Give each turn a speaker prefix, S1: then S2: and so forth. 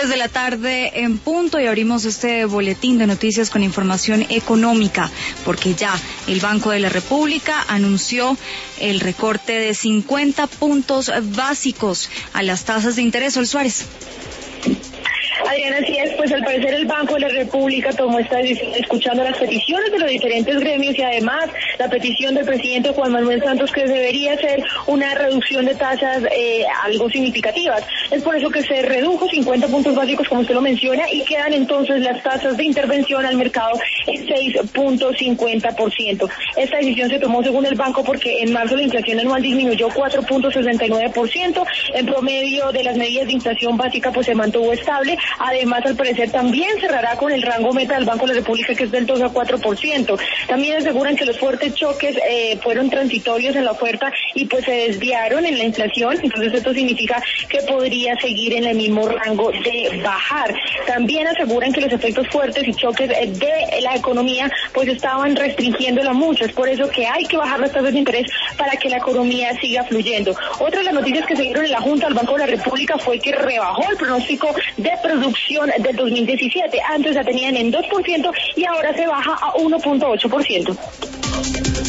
S1: 3 de la tarde en punto y abrimos este boletín de noticias con información económica, porque ya el Banco de la República anunció el recorte de 50 puntos básicos a las tasas de interés. Sol Suárez.
S2: Adriana, así es, pues al parecer el Banco de la República tomó esta decisión escuchando las peticiones de los diferentes gremios y además la petición del presidente Juan Manuel Santos, que debería ser una reducción de tasas algo significativas. Es por eso que se redujo 50 puntos básicos, como usted lo menciona, y quedan entonces las tasas de intervención al mercado en 6.50%. Esta decisión se tomó según el banco porque en marzo la inflación anual disminuyó 4.69%, en promedio de las medidas de inflación básica pues se mantuvo estable. Además, al parecer también cerrará con el rango meta del Banco de la República, que es del 2 a 4%. También aseguran que los fuertes choques fueron transitorios en la oferta y pues se desviaron en la inflación. Entonces esto significa que podría seguir en el mismo rango de bajar. También aseguran que los efectos fuertes y choques de la economía pues estaban restringiéndola mucho. Es por eso que hay que bajar las tasas de interés para que la economía siga fluyendo. Otra de las noticias que se dieron en la Junta del Banco de la República fue que rebajó el pronóstico de producción del 2017. Antes la tenían en 2% y ahora se baja a 1.8%.